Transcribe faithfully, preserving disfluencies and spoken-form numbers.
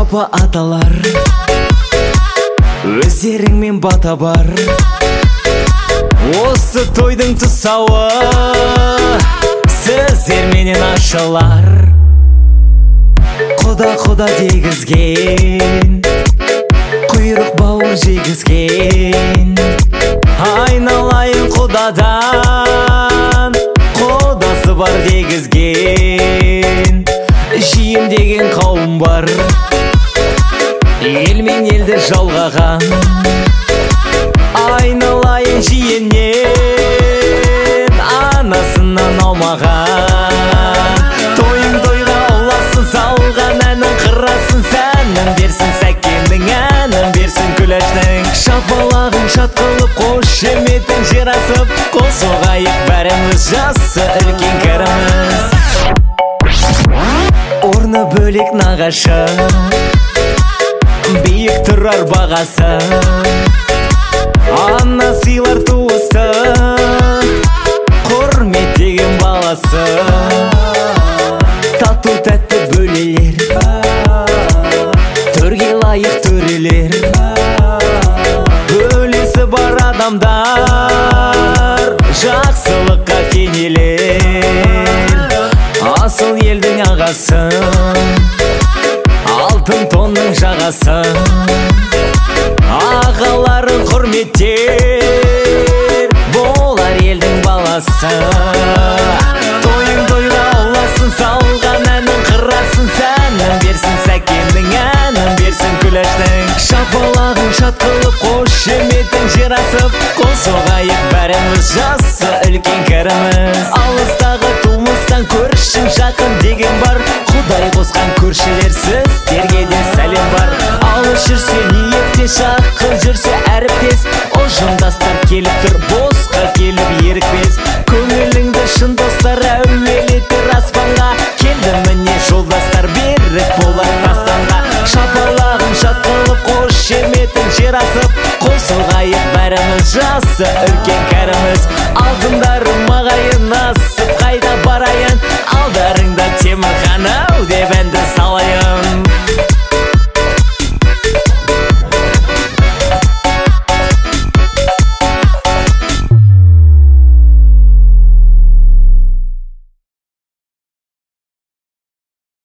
Апа аталар, өздеріңмен бата бар. Осы тойдың тұсауы сіздерменен ашылар. Құда-құда дегізген, құйрық бауыр жегізген. Айналайын құдадан, құдасы бар дегізген. Жием деген қауым бар, ел мен елді жалғаған. Айналайын жиеннен, анасынан аумаған. Тойың тойға ұласын салған, әнін қырасын сәнін берсін, сәкеннің әнін берсін күләштің. Шапалағын шат қылып, қошеметін жер асып, қол соғайық бәріміз, жасы үлкен кәріміз. Орны бөлек нағашы, биік тұрар бағасы. Ана сыйлар туысты, құрмет деген баласы. Тату тәтті бөлелер, төрге лайық төрелер. Бөлесі бар адамдар, жақсылыққа кенелер. Асыл елдің ағасы, алтын тонның жағасы. Ағаларын құрметтер, болар елдің баласы. Тойың тойға ұласын салған, әнін қырасын сәнін берсін, сәкеннің әнін берсін күләштің. Шапалағын шат қылып, қошеметін жер асып, қол соғайық бәріміз, жасы үлкен кәріміз. Алыстағы тумыстан көршің жақын деген бар. Құдай қосқан көршілер, сіздерге де сәлем бар. Алыс жүрсе ниеттес, жақын жүрсе әріптес. Ұжымдастар келіп тұр, босқа келіп ерікпес. Көңіліңді шын достар әуелетер аспанға. Келді міне жолдастар, берік болар тастанға. Шапалағын шат қылып, қошеметін жер асып, қол соғайық бәріміз, жасы үлкен кәріміз. Алтындарым ағайын, асып қайда барайын, алдарыңда темір ханым.